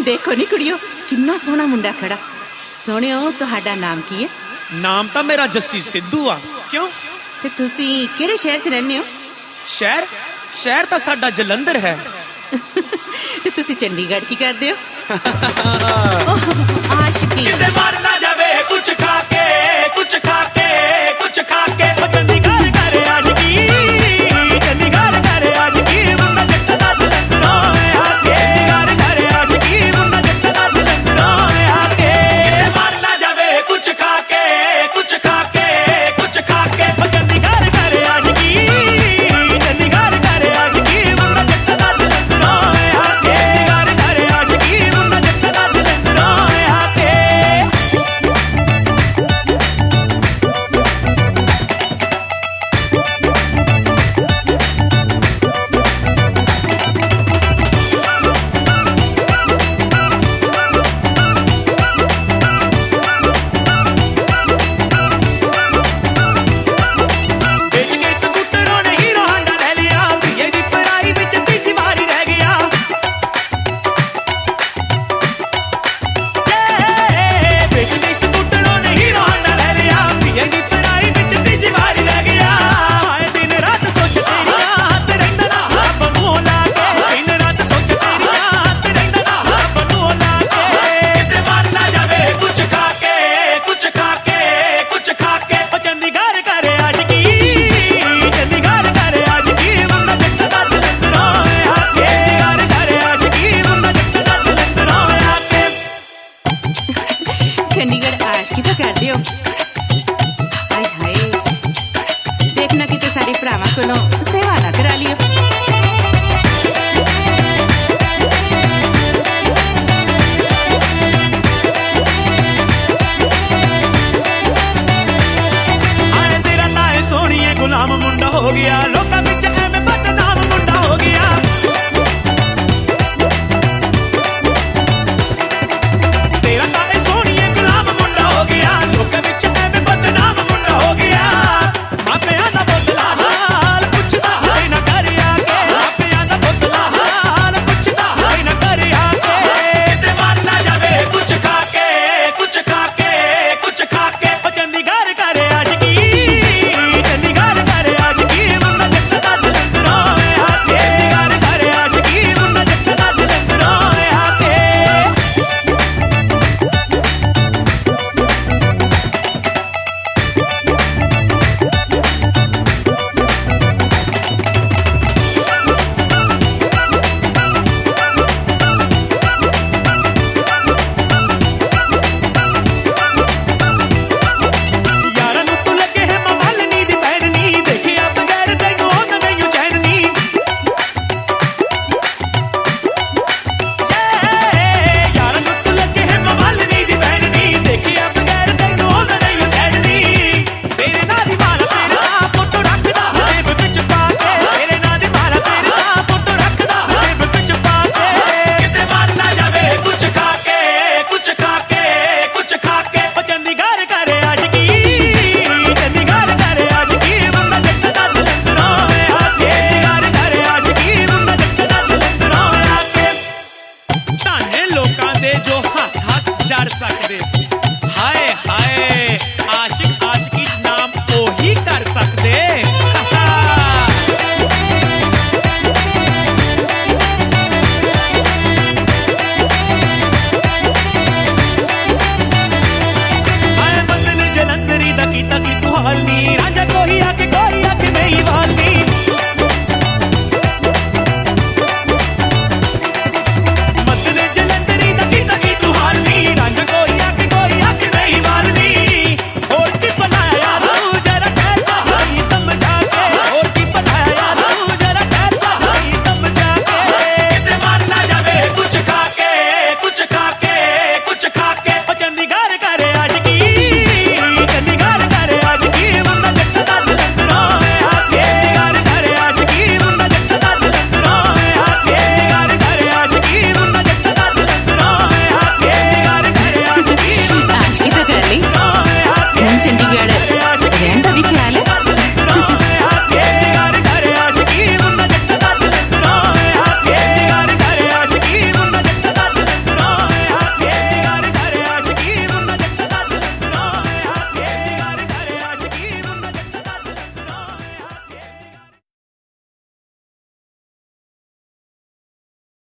देखो नी कुड़ियो किन्ना सोहना मुंडा खड़ा। सोहणियो तुहाडा नाम की है? नाम तो मेरा जस्सी सिद्धू आ। क्यों ते तुसी केड़े शहर च रहने हो? शहर तो साडा जलंधर है। ते तुसी चंडीगढ़ की करदे हो? आशिकी मार ना जावे कुछ खा के कुछ खा के कुछ खा के चंडीगढ़ करे आशिकी चंडीगढ़ करे आशिकी मुन्ना जट्टा जलंधरों आके चंडीगढ़ करे आशिकी मुन्ना जट्टा जलंधरों आके मार ना जावे कुछ खा के कुछ खा के कुछ खा के चंडीगढ़ करे आशिकी चंडीगढ़ करे आशिकी मुन्ना जट्टा जलंधरों आके चंडीगढ़ करे आशिकी मुन्ना जट्टा जलंधरों आके। चंडीगढ़ आशिकी तो करदे हो? हाय हाय देखना कि साडे भरावां कोलों सेवा ना करा लियो। तेरा ताए सोहणिए गुलाम मुंडा हो गया लोकां विच